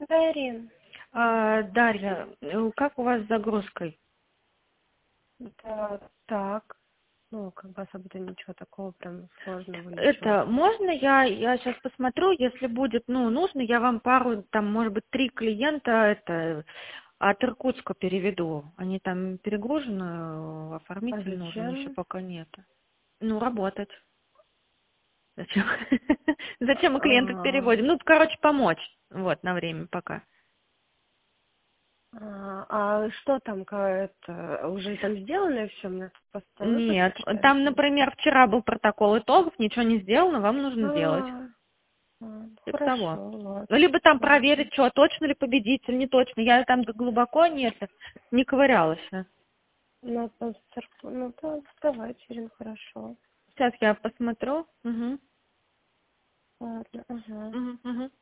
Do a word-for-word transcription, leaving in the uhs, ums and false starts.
Да, Ирин. А, Дарья, э, как у вас с загрузкой? Да, так. Ну, как бы особо-то ничего такого прям сложного личного. Это, можно я, я сейчас посмотрю, если будет, ну, нужно, я вам пару, там, может быть, три клиента, это, от Иркутска переведу. Они там перегружены, э, А оформитель нужен, еще зачем? пока нет. Ну, работать. Зачем? Зачем мы клиентов А, переводим? Ну, короче, помочь. Вот, на время пока. а, а что там, как это, уже там сделано все? Мне просто выпуск Нет, почитать там, надо. например, вчера был протокол итогов, ничего не сделано, вам нужно сделать. А, а, Типа того. хорошо, Ну, ладно, либо там ладно. проверить, что, точно ли победитель, не точно. Я там глубоко не, это, не ковырялась. Ну, то, ну, то давайте, Ирин, хорошо. Сейчас я посмотрю. Угу. Ладно, ага. Угу, угу.